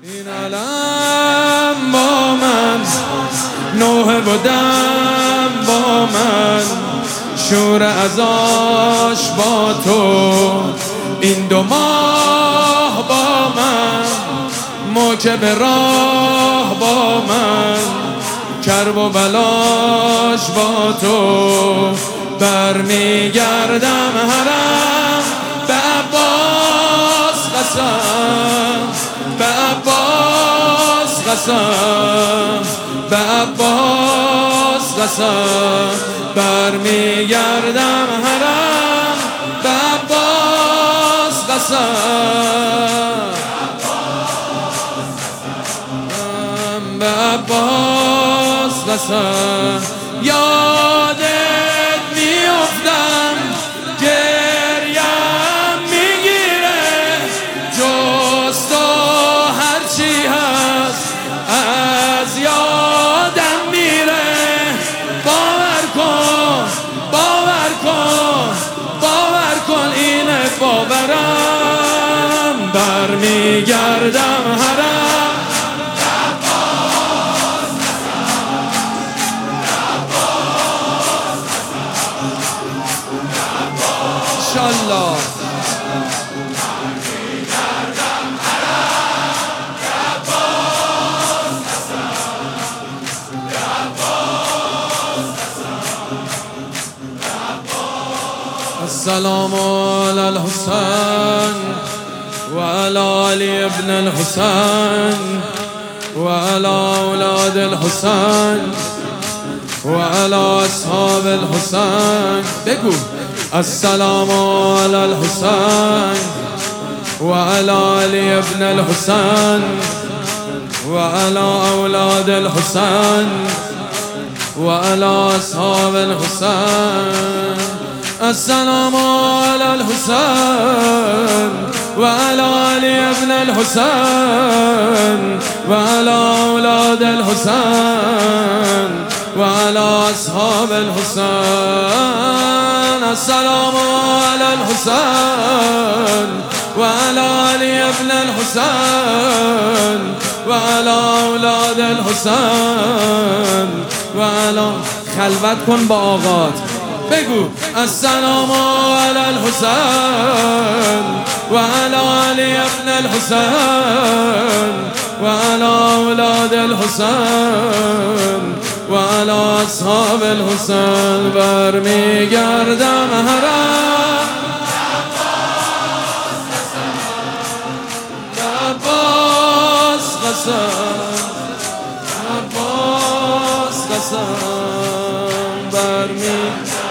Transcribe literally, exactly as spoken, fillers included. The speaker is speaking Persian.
این عالم با من نوحه بودم با من شور ازاش با تو این دو ماه با من موکب راه با من کرب و بلاش با تو برمیگردم حرم به عباس قسم به عباس قسم به عباس قسم برمیگردم حرم به عباس قسم به عباس قسم یادت میافتم گریم میگیره جز تو هرچی هست از یادم میره باور کن باور کن باور کن اینه باورم برمیگردم حرم انشالله السلام على الحسين وعلى علي ابن الحسين وعلى أولاد الحسين وعلى أصحاب الحسين بگو السلام على الحسين وعلى علي ابن الحسين وعلى أولاد الحسين وعلى أصحاب الحسين السلام على الحسين وعلى علي ابن الحسين وعلى أولاد الحسين وعلى أصحاب الحسين السلام على الحسين وعلى علي ابن الحسين وعلى أولاد الحسين وعلى خلوت کن با آقات بگو السلام على الحسين وعلى علي ابن الحسين وعلى أولاد الحسين وعلى أصحاب الحسين برمیگردم حرم عباس قسم عباس قسم برمی